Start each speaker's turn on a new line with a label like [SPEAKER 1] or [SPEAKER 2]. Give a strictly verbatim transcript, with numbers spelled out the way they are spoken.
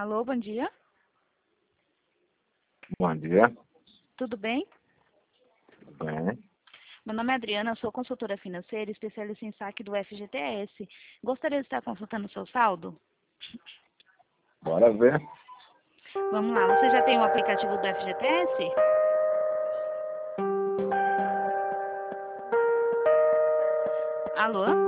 [SPEAKER 1] Alô, bom dia.
[SPEAKER 2] Bom dia.
[SPEAKER 1] Tudo bem?
[SPEAKER 2] Tudo bem?
[SPEAKER 1] Meu nome é Adriana, sou consultora financeira e especialista em saque do F G T S. Gostaria de estar consultando o seu saldo?
[SPEAKER 2] Bora ver.
[SPEAKER 1] Vamos lá, você já tem o aplicativo do F G T S? Alô?